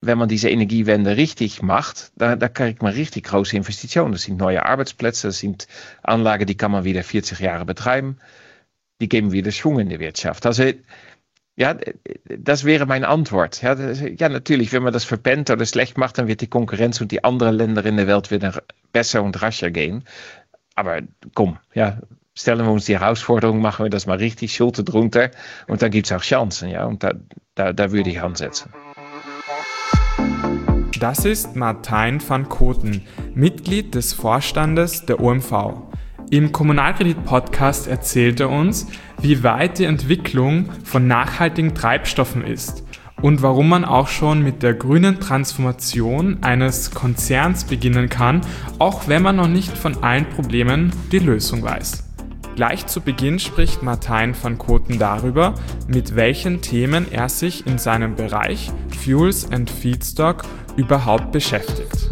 wenn man diese Energiewende richtig macht, da kriegt man richtig große Investitionen. Das sind neue Arbeitsplätze, das sind Anlagen, die kann man wieder 40 Jahre betreiben. Die geben wieder Schwung in die Wirtschaft. Also, ja, das wäre meine Antwort. Ja, natürlich, wenn man das verpennt oder schlecht macht, dann wird die Konkurrenz und die anderen Länder in der Welt wieder besser und rascher gehen. Aber komm, ja, stellen wir uns die Herausforderung, machen wir das mal richtig, Schulter drunter und dann gibt es auch Chancen. Ja, und da würde ich ansetzen. Das ist Martijn van Koten, Mitglied des Vorstandes der OMV. Im Kommunalkredit-Podcast erzählt er uns, wie weit die Entwicklung von nachhaltigen Treibstoffen ist und warum man auch schon mit der grünen Transformation eines Konzerns beginnen kann, auch wenn man noch nicht von allen Problemen die Lösung weiß. Gleich zu Beginn spricht Martijn van Koten darüber, mit welchen Themen er sich in seinem Bereich Fuels and Feedstock überhaupt beschäftigt.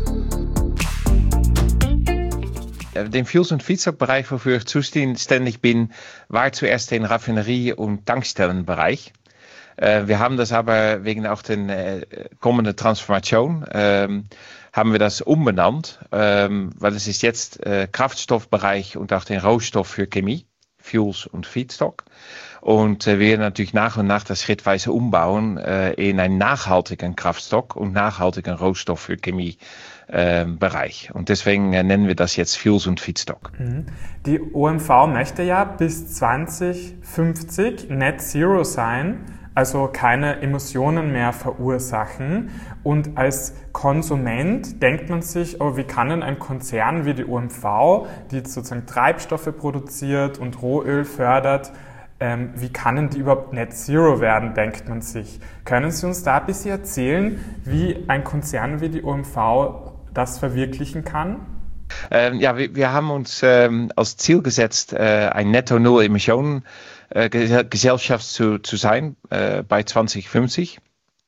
Den Fuels- und Feedstock-Bereich, wofür ich zuständig bin, war zuerst den Raffinerie- und Tankstellenbereich. Wir haben das aber wegen auch der kommenden Transformation, haben wir das umbenannt, weil es ist jetzt Kraftstoffbereich und auch den Rohstoff für Chemie, Fuels und Feedstock. Und wir natürlich nach und nach das schrittweise umbauen in einen nachhaltigen Kraftstoff und nachhaltigen Rohstoff für Chemie. Bereich. Und deswegen nennen wir das jetzt Fuels und Feedstock. Die OMV möchte ja bis 2050 Net Zero sein, also keine Emissionen mehr verursachen. Und als Konsument denkt man sich, oh, wie kann denn ein Konzern wie die OMV, die sozusagen Treibstoffe produziert und Rohöl fördert, wie kann denn die überhaupt Net Zero werden, denkt man sich. Können Sie uns da ein bisschen erzählen, wie ein Konzern wie die OMV das verwirklichen kann? Ja, wir haben uns als Ziel gesetzt, ein Netto-Null-Emissionen-Gesellschaft zu sein bei 2050.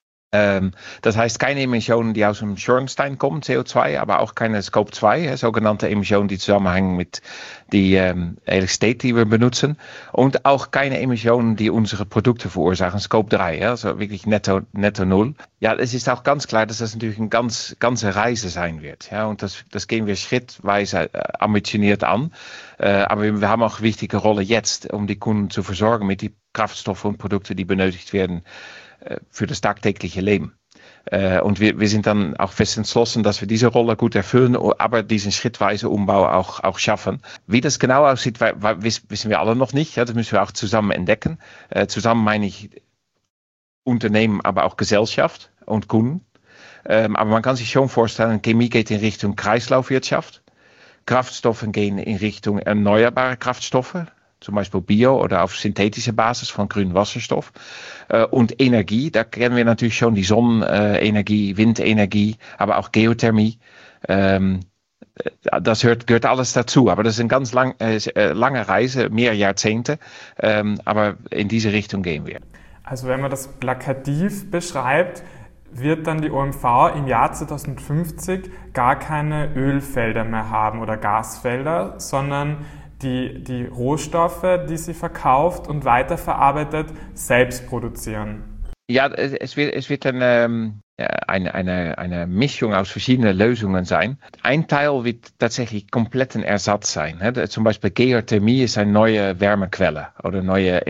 Das heißt keine Emissionen, die aus dem Schornstein kommen, CO2, aber auch keine Scope 2, sogenannte Emissionen, die zusammenhängen mit der Elektrizität, die wir benutzen. Und auch keine Emissionen, die unsere Produkte verursachen, Scope 3, also wirklich netto Null. Ja, es ist auch ganz klar, dass das natürlich eine ganze Reise sein wird. Ja, und das gehen wir schrittweise ambitioniert an. Aber wir haben auch eine wichtige Rolle jetzt, um die Kunden zu versorgen mit die Kraftstoffen und Produkten, die benötigt werden für das tagtägliche Leben. Und wir sind dann auch fest entschlossen, dass wir diese Rolle gut erfüllen, aber diesen schrittweise Umbau auch schaffen. Wie das genau aussieht, wissen wir alle noch nicht. Ja, das müssen wir auch zusammen entdecken. Zusammen meine ich Unternehmen, aber auch Gesellschaft und Kunden. Aber man kann sich schon vorstellen, Chemie geht in Richtung Kreislaufwirtschaft. Kraftstoffen gehen in Richtung erneuerbare Kraftstoffe. Zum Beispiel Bio oder auf synthetische Basis von grünem Wasserstoff. Und Energie, da kennen wir natürlich schon die Sonnenenergie, Windenergie, aber auch Geothermie. Das gehört alles dazu. Aber das ist eine ganz lange Reise, mehr Jahrzehnte. Aber in diese Richtung gehen wir. Also wenn man das plakativ beschreibt, wird dann die OMV im Jahr 2050 gar keine Ölfelder mehr haben oder Gasfelder, sondern die Rohstoffe, die sie verkauft und weiterverarbeitet, selbst produzieren. Ja, es wird eine Mischung aus verschiedenen Lösungen sein. Ein Teil wird tatsächlich komplett ein Ersatz sein. Zum Beispiel Geothermie ist eine neue Wärmequelle oder neue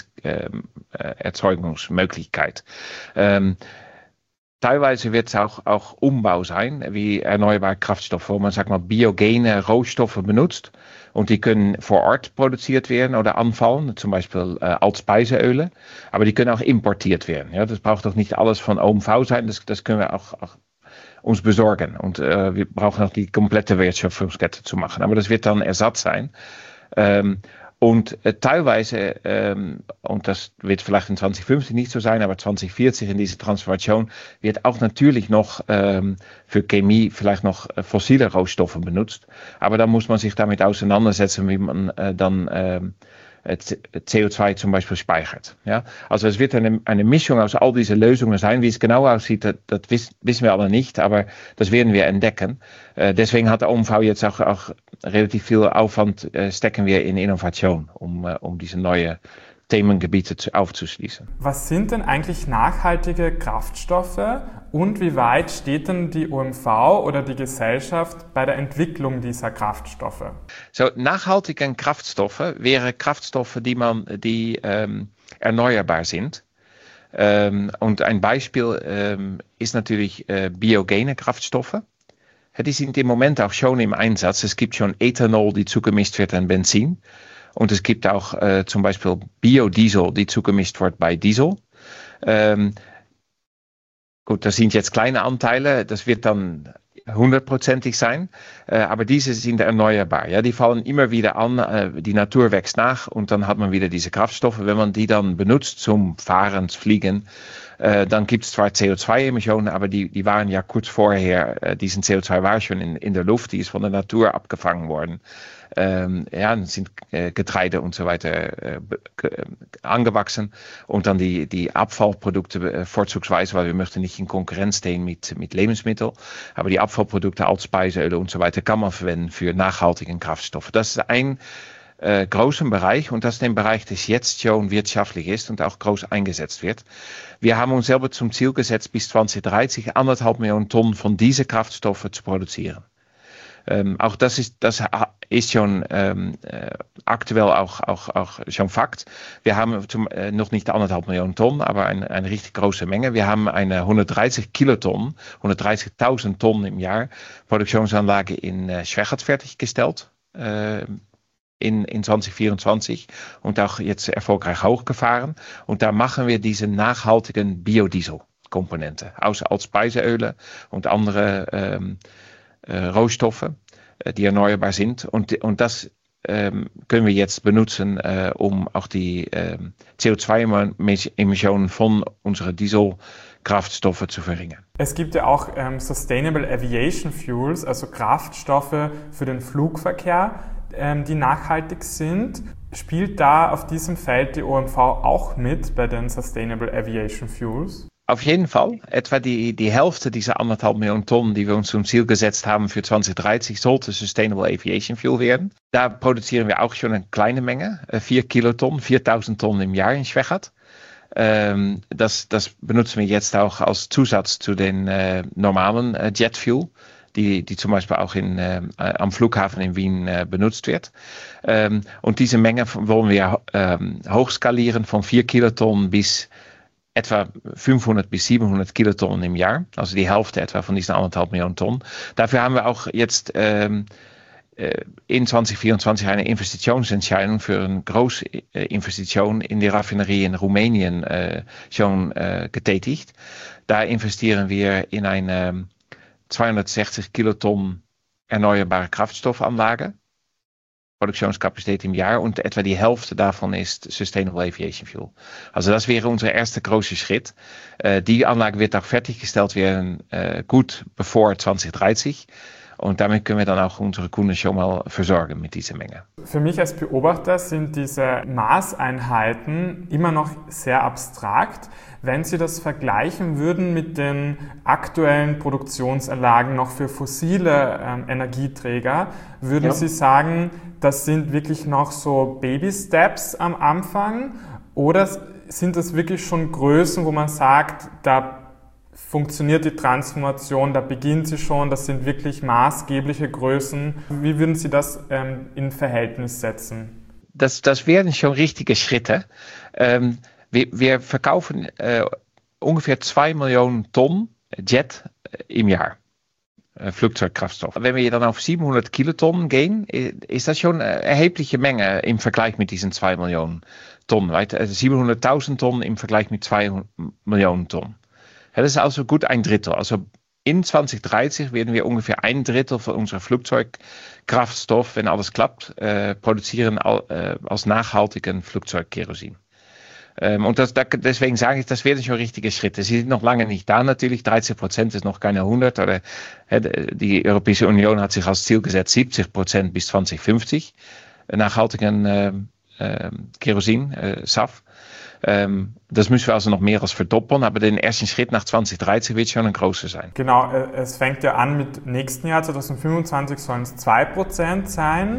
Elektrizitätserzeugungsmöglichkeit. Teilweise wird es auch Umbau sein, wie erneuerbare Kraftstoffe, wo man, biogene Rohstoffe benutzt und die können vor Ort produziert werden oder anfallen, zum Beispiel als Speiseöle, aber die können auch importiert werden. Ja, das braucht doch nicht alles von OMV sein, das können wir auch uns besorgen und wir brauchen auch die komplette Wertschöpfungskette zu machen, aber das wird dann Ersatz sein. Und teilweise, und das wird vielleicht in 2050 nicht so sein, aber 2040 in dieser Transformation wird auch natürlich noch für Chemie vielleicht noch fossile Rohstoffe benutzt. Aber dann muss man sich damit auseinandersetzen, wie man dann CO2 zum Beispiel speichert. Ja? Also es wird eine Mischung aus all diese Lösungen sein. Wie es genau aussieht, das wissen wir alle nicht, aber das werden wir entdecken. Deswegen hat der OMV jetzt auch relativ viel Aufwand stecken wir in Innovation, um diese neue Themengebiete aufzuschließen. Was sind denn eigentlich nachhaltige Kraftstoffe Und wie weit steht denn die OMV oder die Gesellschaft bei der Entwicklung dieser Kraftstoffe? So, nachhaltige Kraftstoffe wären Kraftstoffe, die erneuerbar sind. Und ein Beispiel ist natürlich biogene Kraftstoffe. Die sind im Moment auch schon im Einsatz. Es gibt schon Ethanol, die zugemischt wird an Benzin. Und es gibt auch zum Beispiel Biodiesel, die zugemischt wird bei Diesel. Gut, das sind jetzt kleine Anteile, das wird dann 100%ig sein, aber diese sind erneuerbar. Ja, die fallen immer wieder an, die Natur wächst nach und dann hat man wieder diese Kraftstoffe. Wenn man die dann benutzt zum Fahren, Fliegen, dann gibt es zwar CO2-Emissionen, aber die waren ja kurz vorher, diesen CO2 war schon in der Luft, die ist von der Natur abgefangen worden. Sind Getreide und so weiter angewachsen und dann die Abfallprodukte vorzugsweise, weil wir möchten nicht in Konkurrenz stehen mit Lebensmitteln, aber die Abfallprodukte als Speiseöl und so weiter kann man verwenden für nachhaltige Kraftstoffe. Das ist ein großen Bereich und das ist ein Bereich, das jetzt schon wirtschaftlich ist und auch groß eingesetzt wird. Wir haben uns selber zum Ziel gesetzt, bis 2030 1,5 Millionen Tonnen von diesen Kraftstoffen zu produzieren. Auch das ist schon aktuell auch schon Fakt. Wir haben noch nicht 1,5 Millionen Tonnen, aber eine richtig große Menge. Wir haben eine 130 Kilotonnen, 130.000 Tonnen im Jahr Produktionsanlage in Schwechat fertiggestellt in 2024 und auch jetzt erfolgreich hochgefahren. Und da machen wir diese nachhaltigen Biodiesel-Komponente als Speiseöle und andere Rohstoffe, die erneuerbar sind. Und das können wir jetzt benutzen, um auch die CO2-Emissionen von unseren Dieselkraftstoffen zu verringern. Es gibt ja auch Sustainable Aviation Fuels, also Kraftstoffe für den Flugverkehr, die nachhaltig sind. Spielt da auf diesem Feld die OMV auch mit bei den Sustainable Aviation Fuels? Auf jeden Fall. Etwa die Hälfte dieser 1,5 Millionen Tonnen, die wir uns zum Ziel gesetzt haben für 2030, sollte Sustainable Aviation Fuel werden. Da produzieren wir auch schon eine kleine Menge, 4 Kilotonnen, 4.000 Tonnen im Jahr in Schwechat. Das benutzen wir jetzt auch als Zusatz zu den normalen Jet Fuel, die zum Beispiel auch am Flughafen in Wien benutzt wird. Und diese Menge wollen wir hochskalieren von 4 Kilotonnen bis etwa 500 bis 700 Kilotonnen im Jahr, also die Hälfte etwa von diesen 1,5 Millionen Tonnen. Dafür haben wir auch jetzt in 2024 eine Investitionsentscheidung für eine große Investition in die Raffinerie in Rumänien schon getätigt. Da investieren wir in eine 260 Kilotonnen erneuerbare Kraftstoffanlage. Produktionskapazität im Jahr und etwa die Hälfte davon ist Sustainable Aviation Fuel. Also das wäre unser erster großer Schritt. Die Anlage wird auch fertiggestellt werden, gut bevor 2030. Und damit können wir dann auch unsere Kunden schon mal versorgen mit dieser Menge. Für mich als Beobachter sind diese Maßeinheiten immer noch sehr abstrakt. Wenn Sie das vergleichen würden mit den aktuellen Produktionsanlagen noch für fossile Energieträger, würden Sie sagen, das sind wirklich noch so Baby-Steps am Anfang? Oder sind das wirklich schon Größen, wo man sagt, da funktioniert die Transformation, da beginnt sie schon, das sind wirklich maßgebliche Größen. Wie würden Sie das in Verhältnis setzen? Das wären schon richtige Schritte. Wir verkaufen ungefähr 2 Millionen Tonnen Jet im Jahr. Flugzeugkraftstoff. Wenn wir dann auf 700 Kilotonnen gehen, ist das schon eine erhebliche Menge im Vergleich mit diesen 2 Millionen Tonnen. Also 700.000 Tonnen im Vergleich mit 2 Millionen Tonnen. Das ist also gut ein Drittel. Also in 2030 werden wir ungefähr ein Drittel von unserem Flugzeugkraftstoff, wenn alles klappt, produzieren als nachhaltigen Flugzeugkerosin. Und deswegen sage ich, das werden schon richtige Schritte. Sie sind noch lange nicht da natürlich. 13% ist noch keine 100. Oder die Europäische Union hat sich als Ziel gesetzt, 70% bis 2050 nachhaltigen Kerosin, SAF. Das müssen wir also noch mehr als verdoppeln, aber den ersten Schritt nach 2030 wird schon ein großer sein. Genau, es fängt ja an mit nächsten Jahr, 2025 sollen es 2% sein.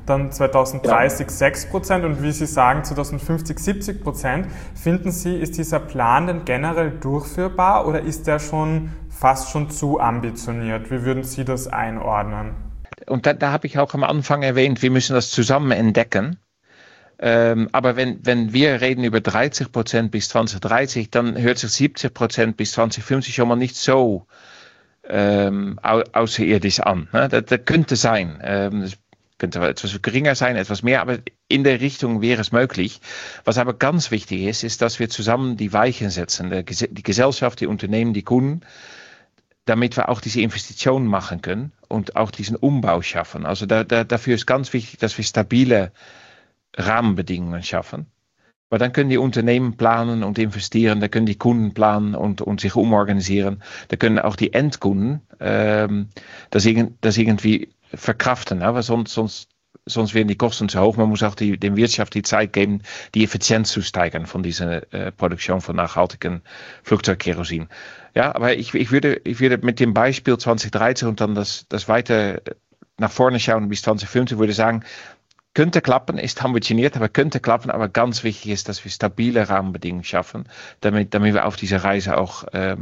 dann 2030 6% und wie Sie sagen 2050 70%. Finden Sie, ist dieser Plan denn generell durchführbar oder ist der schon fast schon zu ambitioniert? Wie würden Sie das einordnen? Und da habe ich auch am Anfang erwähnt, wir müssen das zusammen entdecken. Aber wenn wir reden über 30% bis 2030, dann hört sich 70% bis 2050 schon mal nicht so außerirdisch an. Ne? Das könnte sein. Das könnte etwas geringer sein, etwas mehr, aber in der Richtung wäre es möglich. Was aber ganz wichtig ist, dass wir zusammen die Weichen setzen, die Gesellschaft, die Unternehmen, die Kunden, damit wir auch diese Investitionen machen können und auch diesen Umbau schaffen. Also dafür ist ganz wichtig, dass wir stabile Rahmenbedingungen schaffen. Weil dann können die Unternehmen planen und investieren, da können die Kunden planen und sich umorganisieren. Da können auch die Endkunden das irgendwie verkraften. Aber sonst werden die Kosten zu hoch. Man muss auch der Wirtschaft die Zeit geben, die Effizienz zu steigern von dieser Produktion von nachhaltigem Flugzeugkerosin. Ja, aber ich würde mit dem Beispiel 2030 und dann das weiter nach vorne schauen bis 2050, würde sagen, könnte klappen, ist ambitioniert, aber könnte klappen. Aber ganz wichtig ist, dass wir stabile Rahmenbedingungen schaffen, damit wir auf dieser Reise auch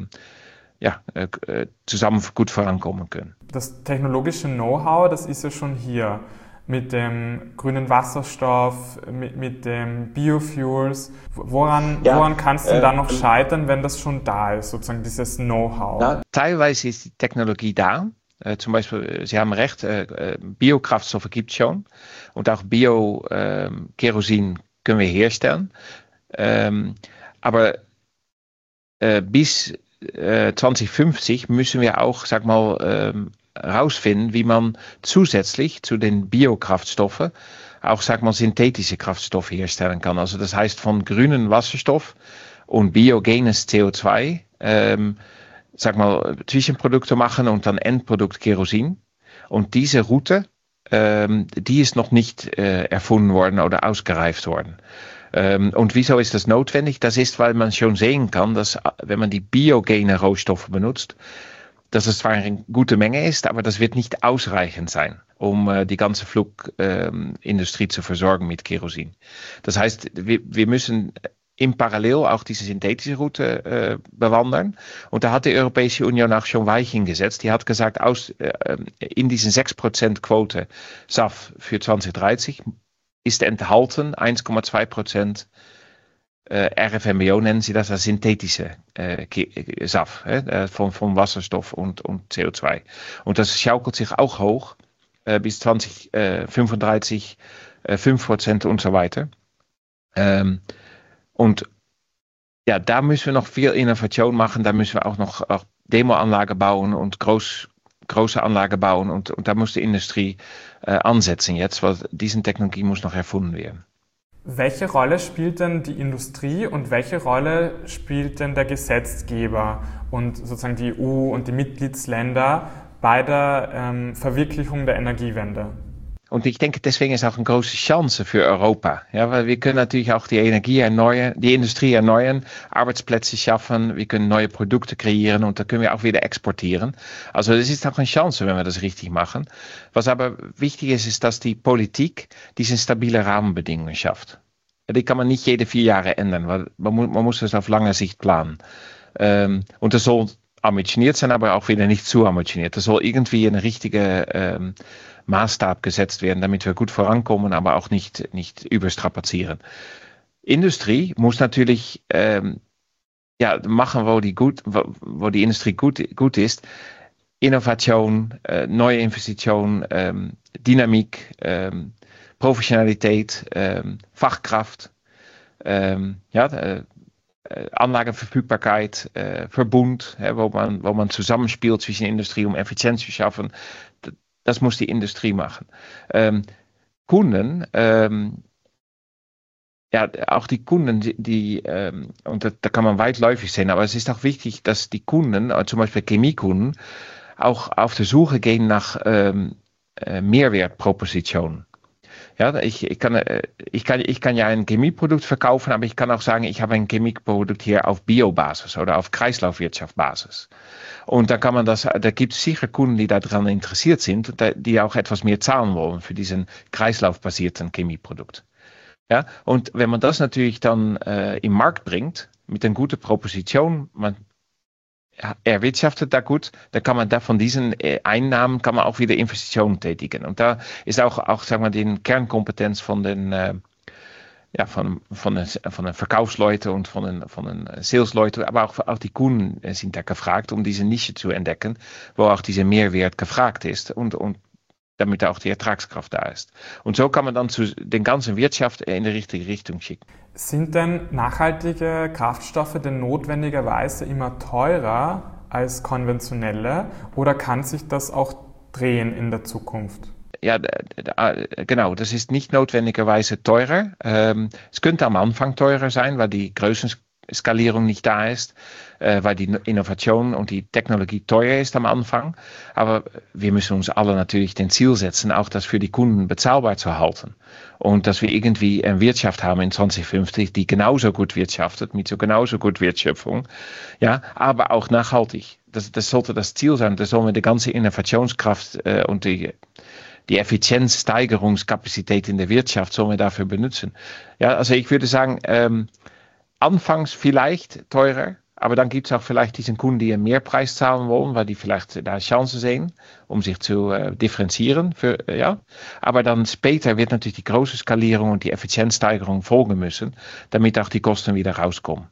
zusammen gut vorankommen können. Das technologische Know-how, das ist ja schon hier. Mit dem grünen Wasserstoff, mit dem Biofuels. Woran kann es denn da noch scheitern, wenn das schon da ist, sozusagen dieses Know-how? Ja, teilweise ist die Technologie da. Zum Beispiel, Sie haben recht, Biokraftstoffe gibt es schon und auch Bio-Kerosin können wir herstellen. Aber bis 2050 müssen wir auch, sag mal, herausfinden, wie man zusätzlich zu den Biokraftstoffen auch, sag mal, synthetische Kraftstoffe herstellen kann. Also das heißt von grünen Wasserstoff und biogenes CO2, sag mal, Zwischenprodukte machen und dann Endprodukt Kerosin. Und diese Route, die ist noch nicht erfunden worden oder ausgereift worden. Und wieso ist das notwendig? Das ist, weil man schon sehen kann, dass wenn man die biogene Rohstoffe benutzt, dass es zwar eine gute Menge ist, aber das wird nicht ausreichend sein, um die ganze Flugindustrie zu versorgen mit Kerosin. Das heißt, wir müssen im Parallel auch diese synthetische Route bewandern. Und da hat die Europäische Union auch schon Weichen gesetzt. Die hat gesagt, in diesen 6% Quote SAF für 2030 ist enthalten 1,2% RFMBO, nennen sie das als synthetische SAF von Wasserstoff und CO2. Und das schaukelt sich auch hoch bis 2035 5% und so weiter. Und ja, da müssen wir noch viel Innovation machen. Da müssen wir auch noch Demo-Anlagen bauen und große Anlagen bauen. Und da muss die Industrie ansetzen jetzt, weil diese Technologie muss noch erfunden werden. Welche Rolle spielt denn die Industrie und welche Rolle spielt denn der Gesetzgeber und sozusagen die EU und die Mitgliedsländer bei der Verwirklichung der Energiewende? Und ich denke, deswegen ist auch eine große Chance für Europa. Ja, weil wir können natürlich auch die Energie erneuern, die Industrie erneuern, Arbeitsplätze schaffen, wir können neue Produkte kreieren und da können wir auch wieder exportieren. Also das ist auch eine Chance, wenn wir das richtig machen. Was aber wichtig ist, ist, dass die Politik diese stabile Rahmenbedingungen schafft. Die kann man nicht jede 4 Jahre ändern, weil man muss das auf lange Sicht planen. Und das soll ambitioniert sein, aber auch wieder nicht zu ambitioniert. Das soll irgendwie eine richtige Maßstab gesetzt werden, damit wir gut vorankommen, aber auch nicht überstrapazieren. Industrie muss natürlich machen, wo die Industrie gut ist. Innovation, neue Investitionen, Dynamik, Professionalität, Fachkraft, Anlagenverfügbarkeit, Verbund, wo man zusammenspielt zwischen Industrie, um Effizienz zu schaffen. Das muss die Industrie machen. Kunden, auch die Kunden, und da kann man weitläufig sehen, aber es ist auch wichtig, dass die Kunden, zum Beispiel Chemiekunden, auch auf der Suche gehen nach Mehrwertpropositionen. Ja, ich kann ja ein Chemieprodukt verkaufen, aber ich kann auch sagen, ich habe ein Chemieprodukt hier auf Biobasis oder auf Kreislaufwirtschaftbasis. Und dann kann man da gibt es sicher Kunden, die daran interessiert sind und die auch etwas mehr zahlen wollen für diesen kreislaufbasierten Chemieprodukt. Ja, und wenn man das natürlich dann im Markt bringt, mit einer guten Proposition, man erwirtschaftet da gut, dann kann man da von diesen Einnahmen kann man auch wieder Investitionen tätigen. Und da ist auch sagen wir, die Kernkompetenz von den von den Verkaufsleuten und von den Salesleuten, aber auch die Kunden sind da gefragt, um diese Nische zu entdecken, wo auch dieser Mehrwert gefragt ist und damit auch die Ertragskraft da ist. Und so kann man dann den ganzen Wirtschaft in die richtige Richtung schicken. Sind denn nachhaltige Kraftstoffe denn notwendigerweise immer teurer als konventionelle oder kann sich das auch drehen in der Zukunft? Ja, genau, das ist nicht notwendigerweise teurer. Es könnte am Anfang teurer sein, weil die Größenskalierung nicht da ist, weil die Innovation und die Technologie teuer ist am Anfang. Aber wir müssen uns alle natürlich den Ziel setzen, auch das für die Kunden bezahlbar zu halten. Und dass wir irgendwie eine Wirtschaft haben in 2050, die genauso gut wirtschaftet, mit so genauso gut Wertschöpfung, ja, aber auch nachhaltig. Das sollte das Ziel sein. Da sollen wir die ganze Innovationskraft und die Effizienzsteigerungskapazität in der Wirtschaft sollen wir dafür benutzen. Ja, also ich würde sagen, anfangs vielleicht teurer, aber dann gibt es auch vielleicht diesen Kunden, die einen Mehrpreis zahlen wollen, weil die vielleicht da Chancen sehen, um sich zu differenzieren. Ja. Aber dann später wird natürlich die große Skalierung und die Effizienzsteigerung folgen müssen, damit auch die Kosten wieder rauskommen.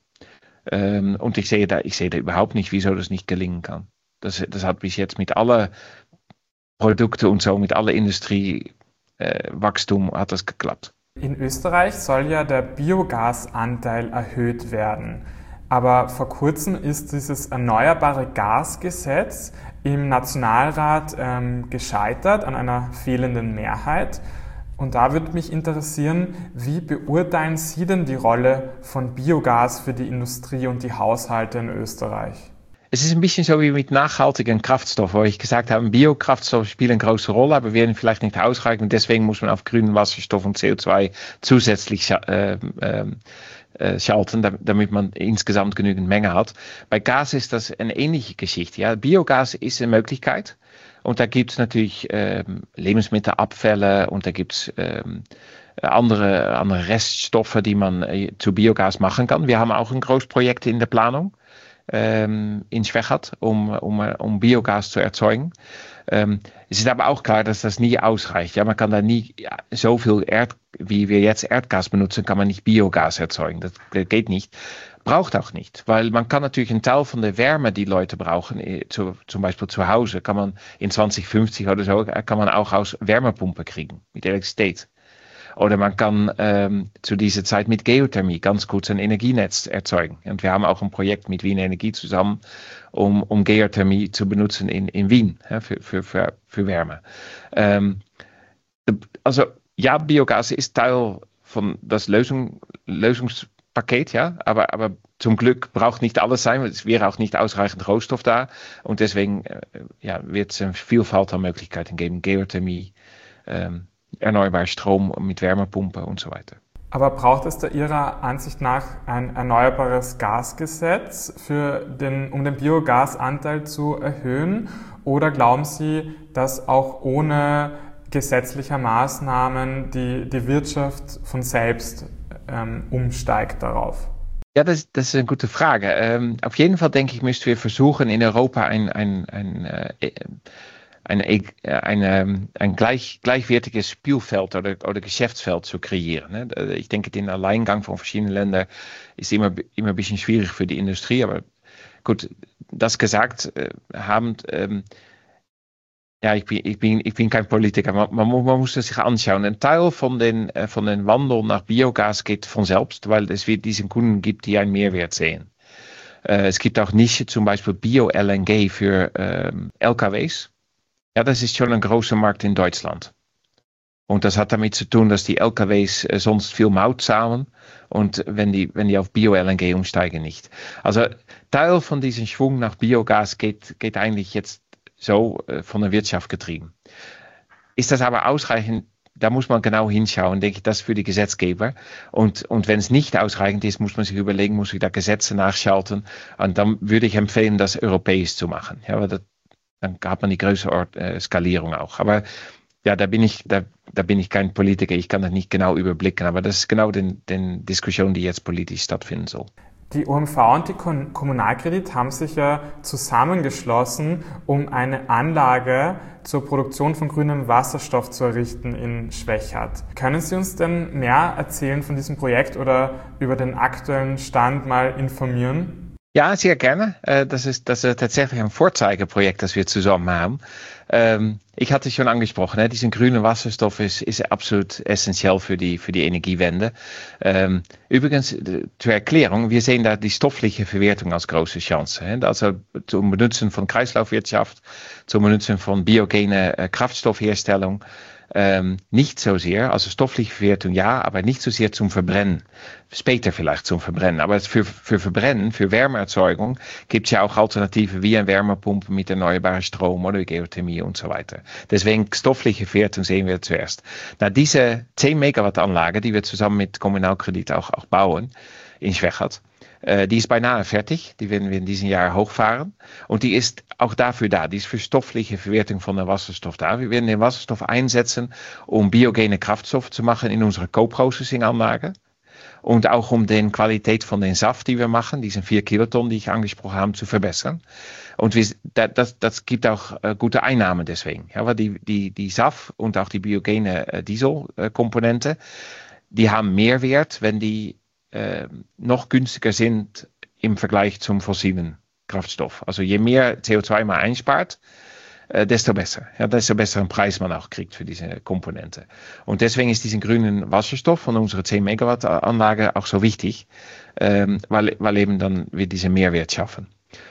Und ich sehe da überhaupt nicht, wieso das nicht gelingen kann. Das hat bis jetzt mit aller Produkte und so, mit aller Industriewachstum hat das geklappt. In Österreich soll ja der Biogasanteil erhöht werden. Aber vor kurzem ist dieses Erneuerbare Gasgesetz im Nationalrat gescheitert an einer fehlenden Mehrheit. Und da würde mich interessieren, wie beurteilen Sie denn die Rolle von Biogas für die Industrie und die Haushalte in Österreich? Es ist ein bisschen so wie mit nachhaltigen Kraftstoffen, wo ich gesagt habe, Biokraftstoffe spielen eine große Rolle, aber werden vielleicht nicht ausreichen. Deswegen muss man auf grünen Wasserstoff und CO2 zusätzlich schalten, damit man insgesamt genügend Menge hat. Bei Gas ist das eine ähnliche Geschichte. Ja. Biogas ist eine Möglichkeit und da gibt es natürlich Lebensmittelabfälle und da gibt es andere Reststoffe, die man zu Biogas machen kann. Wir haben auch ein Großprojekt in der Planung in Schwechat, um Biogas zu erzeugen. Es ist aber auch klar, dass das nie ausreicht. Ja, man kann da nie so viel wie wir jetzt Erdgas benutzen, kann man nicht Biogas erzeugen. Das geht nicht. Braucht auch nicht, weil man kann natürlich einen Teil von der Wärme, die Leute brauchen, zum Beispiel zu Hause, kann man in 2050 oder so, kann man auch aus Wärmepumpen kriegen, mit Elektrizität. Oder man kann zu dieser Zeit mit Geothermie ganz kurz ein Energienetz erzeugen. Und wir haben auch ein Projekt mit Wien Energie zusammen, um Geothermie zu benutzen in Wien für Wärme. Also ja, Biogas ist Teil von das Lösungspaket, ja, aber zum Glück braucht nicht alles sein, weil es wäre auch nicht ausreichend Rohstoff da. Und deswegen wird es eine Vielfalt an Möglichkeiten geben, Geothermie, erneuerbarer Strom mit Wärmepumpe und so weiter. Aber braucht es da Ihrer Ansicht nach ein erneuerbares Gasgesetz, um den Biogasanteil zu erhöhen? Oder glauben Sie, dass auch ohne gesetzlicher Maßnahmen die Wirtschaft von selbst umsteigt darauf? Ja, das ist eine gute Frage. Auf jeden Fall denke ich, müssten wir versuchen, in Europa ein gleichwertiges Spielfeld oder Geschäftsfeld zu kreieren. Ich denke, den Alleingang von verschiedenen Ländern ist immer ein bisschen schwierig für die Industrie. Aber gut, das gesagt habend, ich bin kein Politiker. Man muss es sich anschauen. Ein Teil von den Wandel nach Biogas geht von selbst, weil es diesen Kunden gibt, die einen Mehrwert sehen. Es gibt auch Nische, zum Beispiel Bio-LNG für LKWs. Ja, das ist schon ein großer Markt in Deutschland. Und das hat damit zu tun, dass die LKWs sonst viel Maut zahlen und wenn die auf Bio-LNG umsteigen nicht. Also Teil von diesem Schwung nach Biogas geht eigentlich jetzt so von der Wirtschaft getrieben. Ist das aber ausreichend? da muss man genau hinschauen, denke ich, das für die Gesetzgeber. Und wenn es nicht ausreichend ist, muss man sich überlegen, muss ich da Gesetze nachschalten. Und dann würde ich empfehlen, das europäisch zu machen. Ja, weil dann hat man die größere Skalierung auch. Aber ja, da bin ich kein Politiker, ich kann das nicht genau überblicken, aber das ist genau die Diskussion, die jetzt politisch stattfinden soll. Die OMV und die Kommunalkredit haben sich ja zusammengeschlossen, um eine Anlage zur Produktion von grünem Wasserstoff zu errichten in Schwechat. Können Sie uns denn mehr erzählen von diesem Projekt oder über den aktuellen Stand mal informieren? Ja, sehr gerne. Das ist tatsächlich ein Vorzeigeprojekt, das wir zusammen haben. Ich hatte es schon angesprochen, diesen grünen Wasserstoff ist absolut essentiell für die Energiewende. Übrigens, zur Erklärung, wir sehen da die stoffliche Verwertung als große Chance. Also zum Benutzen von Kreislaufwirtschaft, zum Benutzen von biogene Kraftstoffherstellung. Nicht so sehr, also stoffliche Verwertung ja, aber nicht so sehr zum Verbrennen. Später vielleicht zum Verbrennen. Aber für Verbrennen, für Wärmeerzeugung gibt es ja auch Alternativen wie eine Wärmepumpe mit erneuerbarem Strom oder Geothermie und so weiter. Deswegen stoffliche Verwertung sehen wir zuerst. Na, diese 10 Megawatt Anlage, die wir zusammen mit Kommunalkredit auch bauen in Schwechat, die ist beinahe fertig, die werden wir in diesem Jahr hochfahren und die ist auch dafür da, die ist für stoffliche Verwertung von der Wasserstoff da. Wir werden den Wasserstoff einsetzen, um biogene Kraftstoffe zu machen in unserer Co-Processing-Anlage und auch um die Qualität von den Saft, die wir machen, diesen 4 Kilotonnen, die ich angesprochen habe, zu verbessern. Und das gibt auch gute Einnahmen deswegen, ja, weil die Saft und auch die biogene Dieselkomponente, die haben Mehrwert, wenn die noch günstiger sind im Vergleich zum fossilen Kraftstoff. Also je mehr CO2 man einspart, desto besser. Ja, desto besseren Preis man auch kriegt für diese Komponente. Und deswegen ist diesen grünen Wasserstoff von unserer 10 Megawatt Anlage auch so wichtig, weil eben dann wir diese Mehrwert schaffen.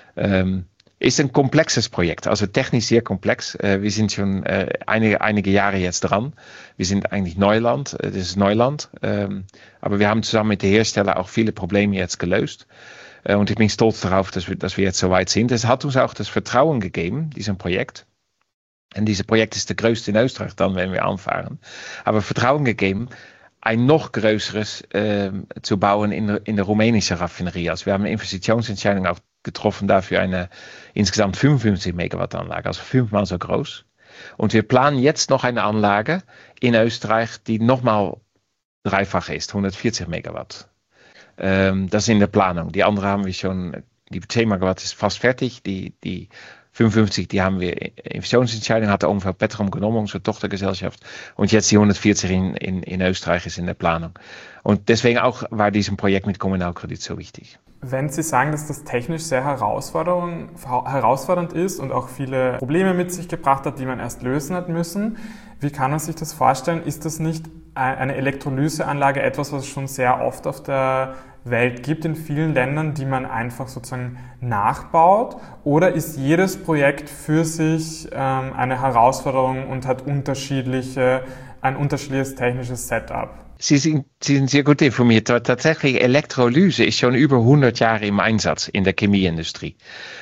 Ist ein komplexes Projekt, also technisch sehr komplex. Wir sind schon einige Jahre jetzt dran. Wir sind eigentlich Neuland, das ist Neuland. Aber wir haben zusammen mit den Herstellern auch viele Probleme jetzt gelöst. Und ich bin stolz darauf, dass wir jetzt so weit sind. Es hat uns auch das Vertrauen gegeben, diesem Projekt. Und dieses Projekt ist der größte in Österreich dann, wenn wir anfahren. Aber Vertrauen gegeben, ein noch größeres zu bauen in der rumänischen Raffinerie. Also wir haben eine Investitionsentscheidung auch getroffen dafür eine insgesamt 55 Megawatt Anlage, also 5-mal so groß. Und wir planen jetzt noch eine Anlage in Österreich, die nochmal dreifach ist, 140 Megawatt. Das ist in der Planung. Die andere haben wir schon, die 10 Megawatt ist fast fertig, die 55, die haben wir Investitionsentscheidung, hat der OMV Petrom genommen, unsere Tochtergesellschaft. Und jetzt die 140 in Österreich ist in der Planung. Und deswegen auch war diesem Projekt mit Kommunalkredit so wichtig. Wenn Sie sagen, dass das technisch sehr herausfordernd ist und auch viele Probleme mit sich gebracht hat, die man erst lösen hat müssen, wie kann man sich das vorstellen? Ist das nicht eine Elektrolyseanlage etwas, was es schon sehr oft auf der Welt gibt, in vielen Ländern, die man einfach sozusagen nachbaut? Oder ist jedes Projekt für sich eine Herausforderung und hat ein unterschiedliches technisches Setup? Sie sind sehr gut informiert. Tatsächlich, Elektrolyse ist schon über 100 Jahre im Einsatz in der Chemieindustrie.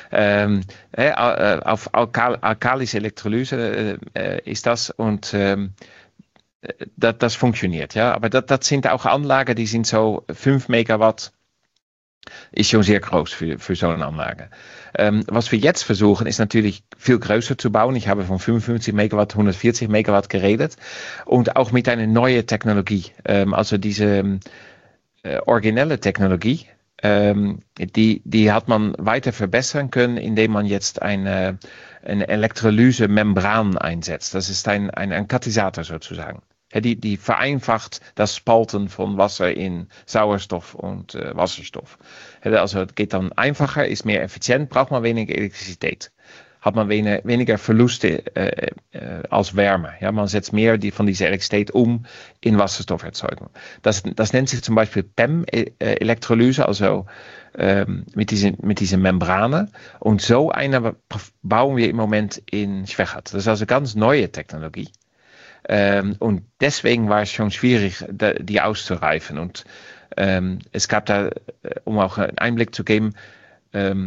Auf alkalische Elektrolyse ist das und das funktioniert. Ja. Aber das sind auch Anlagen, die sind so 5 Megawatt. Ist schon sehr groß für so eine Anlage. Was wir jetzt versuchen, ist natürlich viel größer zu bauen. Ich habe von 55 Megawatt, 140 Megawatt geredet. Und auch mit einer neuen Technologie. Also diese originelle Technologie, die hat man weiter verbessern können, indem man jetzt eine Elektrolyse-Membran einsetzt. Das ist ein Katalysator sozusagen. Die vereinfacht das Spalten von Wasser in Sauerstoff und Wasserstoff. Also es geht dann einfacher, ist mehr effizient, braucht man weniger Elektrizität. Hat man weniger Verluste als Wärme. Ja, man setzt mehr von dieser Elektrizität in Wasserstofferzeugung. Das nennt sich zum Beispiel PEM-Elektrolyse, also mit diesen Membranen. Und so eine bauen wir im Moment in Schwechat. Das ist also ganz neue Technologie. Und deswegen war es schon schwierig, die auszureifen. Und es gab da, um auch einen Einblick zu geben,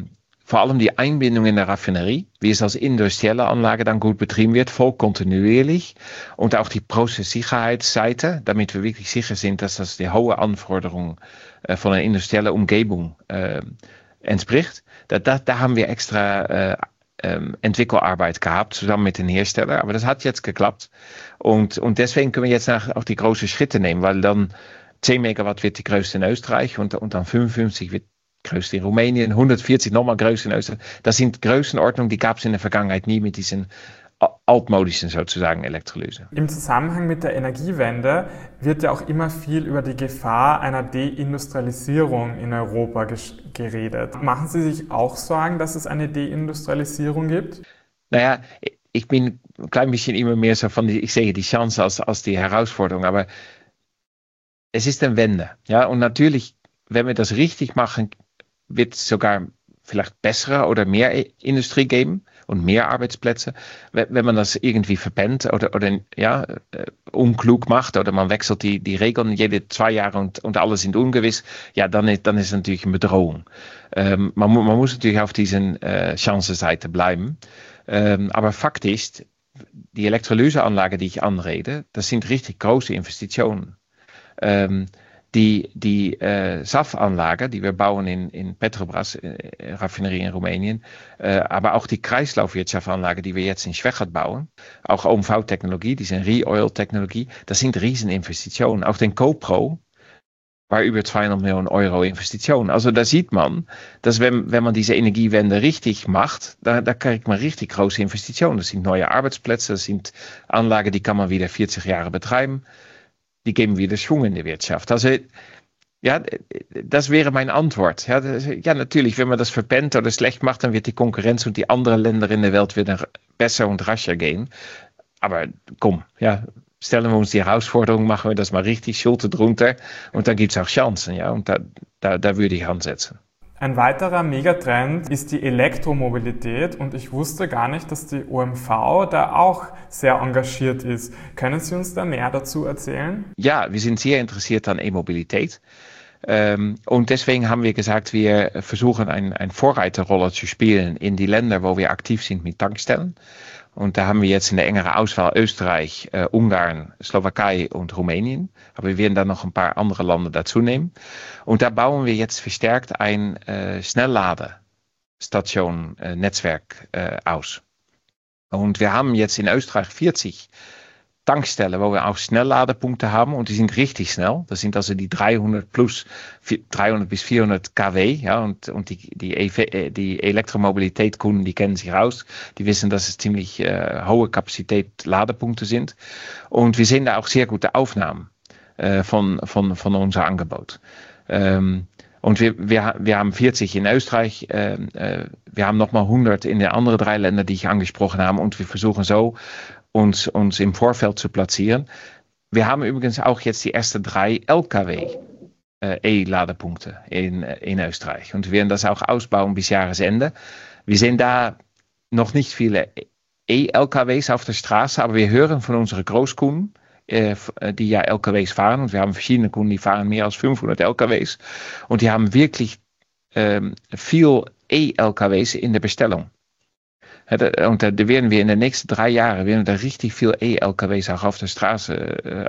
vor allem die Einbindung in der Raffinerie, wie es als industrielle Anlage dann gut betrieben wird, voll kontinuierlich. Und auch die Prozesssicherheitsseite, damit wir wirklich sicher sind, dass das die hohe Anforderungen von einer industriellen Umgebung entspricht. Da haben wir extra Entwickelarbeit gehabt, zusammen mit den Herstellern. Aber das hat jetzt geklappt. Und deswegen können wir jetzt auch die großen Schritte nehmen, weil dann 10 Megawatt wird die größte in Österreich und dann 55 wird größte in Rumänien, 140 nochmal größer in Österreich. Das sind Größenordnungen, die gab es in der Vergangenheit nie mit diesen altmodischen sozusagen Elektrolyse. Im Zusammenhang mit der Energiewende wird ja auch immer viel über die Gefahr einer Deindustrialisierung in Europa geredet. Machen Sie sich auch Sorgen, dass es eine Deindustrialisierung gibt? Naja, ich bin ein klein bisschen immer mehr so ich sehe die Chance als die Herausforderung, aber es ist eine Wende. Ja? Und natürlich, wenn wir das richtig machen, wird es sogar vielleicht bessere oder mehr Industrie geben und mehr Arbeitsplätze. Wenn man das irgendwie verpennt oder unklug macht oder man wechselt die Regeln jede 2 Jahre und alle sind ungewiss, ja, dann ist es natürlich eine Bedrohung. Man muss natürlich auf diesen Chancenseite bleiben. Aber Fakt ist, die Elektrolyseanlagen, die ich anrede, das sind richtig große Investitionen. Die SAF-Anlage, die wir bauen in Petrobras, Raffinerie in Rumänien, aber auch die Kreislaufwirtschaftsanlage, die wir jetzt in Schwechat bauen, auch OMV-Technologie, diese Re-Oil-Technologie, das sind Rieseninvestitionen. Auch den CoPro war über 200 Millionen Euro Investitionen. Also da sieht man, dass wenn man diese Energiewende richtig macht, da kriegt man richtig große Investitionen. Das sind neue Arbeitsplätze, das sind Anlagen, die kann man wieder 40 Jahre betreiben. Die geben wieder Schwung in die Wirtschaft. Also, ja, das wäre meine Antwort. Ja, natürlich, wenn man das verpennt oder schlecht macht, dann wird die Konkurrenz und die anderen Länder in der Welt wieder besser und rascher gehen. Aber komm, ja, stellen wir uns die Herausforderung, machen wir das mal richtig, Schulter drunter und dann gibt es auch Chancen. Ja, und da würde ich ansetzen. Ein weiterer Megatrend ist die Elektromobilität und ich wusste gar nicht, dass die OMV da auch sehr engagiert ist. Können Sie uns da mehr dazu erzählen? Ja, wir sind sehr interessiert an E-Mobilität. Und deswegen haben wir gesagt, wir versuchen eine Vorreiterrolle zu spielen in die Länder, wo wir aktiv sind mit Tankstellen. Und da haben wir jetzt in der engeren Auswahl Österreich, Ungarn, Slowakei und Rumänien. Aber wir werden dann noch ein paar andere Länder dazu nehmen. Und da bauen wir jetzt verstärkt ein Schnellladestation-Netzwerk aus. Und wir haben jetzt in Österreich 40 Tankstellen, wo wir auch Schnellladepunkte haben und die sind richtig schnell. Das sind also die 300 bis 400 kW, ja, und die Elektromobilität-Kunden, die kennen sich aus. Die wissen, dass es ziemlich hohe Kapazität Ladepunkte sind. Und wir sehen da auch sehr gute Aufnahmen von unser Angebot. Und wir haben 40 in Österreich, wir haben nochmal 100 in den anderen 3 Ländern, die ich angesprochen habe und wir versuchen so, uns im Vorfeld zu platzieren. Wir haben übrigens auch jetzt die ersten 3 LKW E-Ladepunkte in Österreich. Und wir werden das auch ausbauen bis Jahresende. Wir sehen da noch nicht viele E-LKWs auf der Straße, aber wir hören von unseren Großkunden, die ja LKWs fahren. Und wir haben verschiedene Kunden, die fahren mehr als 500 LKWs. Und die haben wirklich viel E-LKWs in der Bestellung. Und da werden wir in den nächsten 3 Jahren werden da richtig viel E-LKWs auch auf der Straße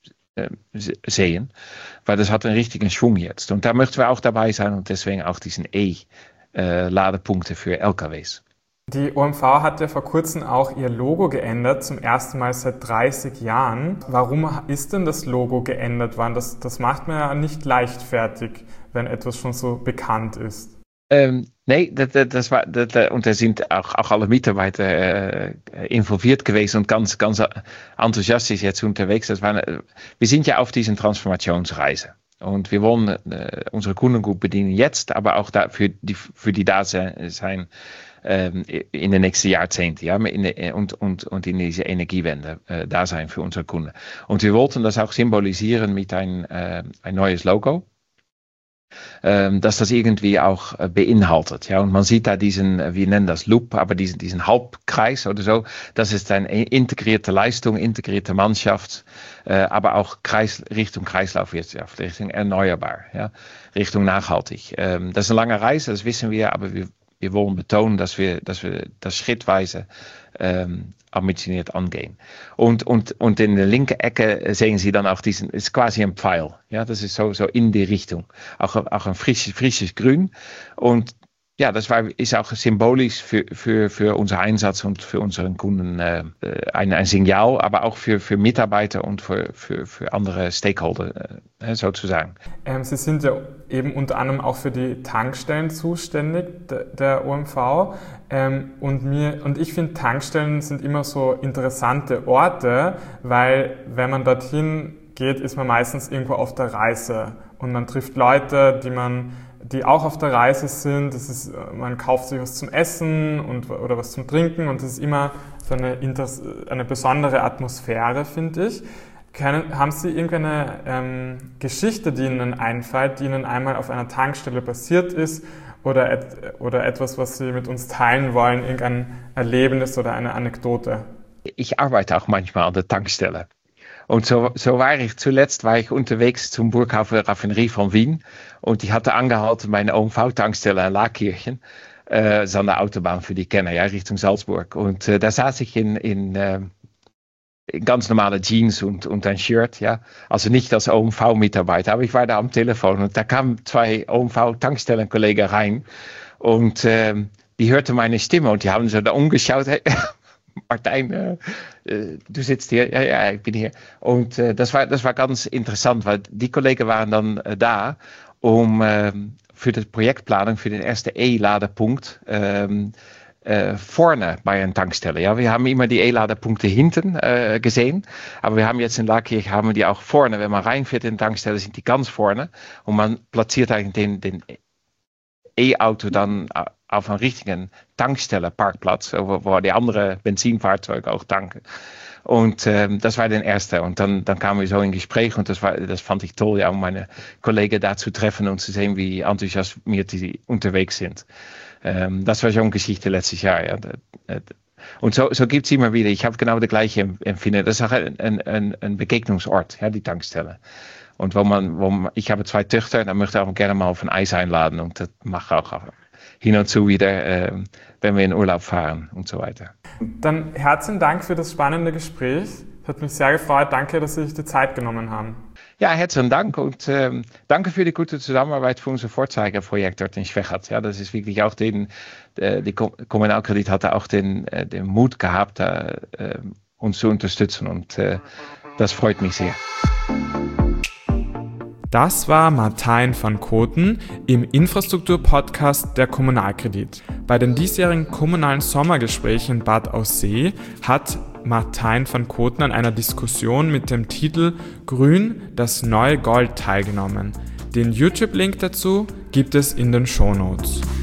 sehen, weil das hat einen richtigen Schwung jetzt. Und da möchten wir auch dabei sein und deswegen auch diesen E-Ladepunkte für LKWs. Die OMV hat ja vor kurzem auch ihr Logo geändert, zum ersten Mal seit 30 Jahren. Warum ist denn das Logo geändert worden? Das macht man ja nicht leichtfertig, wenn etwas schon so bekannt ist. Nee, und da sind auch alle Mitarbeiter involviert gewesen und ganz enthusiastisch jetzt unterwegs. Wir sind ja auf diesen Transformationsreise und wir wollen unsere Kunden gut bedienen jetzt, aber auch für die da sein in den nächsten Jahrzehnten, ja, und in diese Energiewende da sein für unsere Kunden. Und wir wollten das auch symbolisieren mit ein neues Logo. Dass das irgendwie auch beinhaltet. Ja, und man sieht da diesen, wir nennen das Loop, aber diesen Halbkreis oder so, das ist eine integrierte Leistung, integrierte Mannschaft, aber auch Richtung Kreislaufwirtschaft, Richtung erneuerbar, ja, Richtung nachhaltig. Das ist eine lange Reise, das wissen wir, aber wir wir wollen betonen, dass wir das schrittweise ambitioniert angehen. Und in der linken Ecke sehen Sie dann auch ist quasi ein Pfeil. Ja, das ist so in die Richtung. Auch ein frisches Grün. Und ja, ist auch symbolisch für unser Einsatz und für unseren Kunden ein Signal, aber auch für Mitarbeiter und für andere Stakeholder sozusagen. Sie sind ja eben unter anderem auch für die Tankstellen zuständig, der OMV. Und ich finde, Tankstellen sind immer so interessante Orte, weil wenn man dorthin geht, ist man meistens irgendwo auf der Reise und man trifft Leute, die auch auf der Reise sind. Man kauft sich was zum Essen oder was zum Trinken und das ist immer so eine besondere Atmosphäre, finde ich. Haben Sie irgendeine Geschichte, die Ihnen einfällt, die Ihnen einmal auf einer Tankstelle passiert ist oder etwas, was Sie mit uns teilen wollen, irgendein Erlebnis oder eine Anekdote? Ich arbeite auch manchmal an der Tankstelle. Und so zuletzt war ich unterwegs zum Burghafen Raffinerie von Wien und ich hatte angehalten bei einer OMV-Tankstelle in Laakirchen, so eine Autobahn für die Kenner, ja, Richtung Salzburg. Und da saß ich in ganz normale Jeans und ein Shirt, ja, also nicht als OMV-Mitarbeiter, aber ich war da am Telefon und da kamen 2 OMV-Tankstellenkollegen rein und die hörten meine Stimme und die haben so da umgeschaut, hey, Martijn, du sitzt hier. Ja, ich bin hier. Und das war ganz interessant, weil die Kollegen waren dann da, um für die Projektplanung für den ersten E-Ladepunkt vorne bei einer Tankstelle. Ja, wir haben immer die E-Ladepunkte hinten gesehen, aber wir haben jetzt in Laakirch haben wir die auch vorne. Wenn man reinfährt in die Tankstelle, sind die ganz vorne und man platziert eigentlich den E-Auto dann auf einen richtigen Tankstellenparkplatz, wo die anderen Benzinfahrzeuge auch tanken. Und das war der erste. Und dann kamen wir so in Gespräch und das fand ich toll, ja, um meine Kollegen da zu treffen und zu sehen, wie enthusiasmiert die unterwegs sind. Das war so eine Geschichte letztes Jahr. Ja. Und so gibt es immer wieder. Ich habe genau das gleiche empfinden. Das ist auch ein Begegnungsort, ja, die Tankstelle. Und ich habe 2 Töchter, dann möchte ich auch gerne mal auf ein Eis einladen. Und das mache ich auch hin und zu wieder, wenn wir in Urlaub fahren und so weiter. Dann herzlichen Dank für das spannende Gespräch. Es hat mich sehr gefreut. Danke, dass Sie sich die Zeit genommen haben. Ja, herzlichen Dank und danke für die gute Zusammenarbeit für unser Vorzeigeprojekt dort in Schwechat. Ja, das ist wirklich auch die Kommunalkredit hatte auch den Mut gehabt, uns zu unterstützen und das freut mich sehr. Das war Martijn van Koten im Infrastruktur-Podcast der Kommunalkredit. Bei den diesjährigen kommunalen Sommergesprächen in Bad Aussee hat Martijn van Koten an einer Diskussion mit dem Titel Grün, das neue Gold teilgenommen. Den YouTube-Link dazu gibt es in den Shownotes.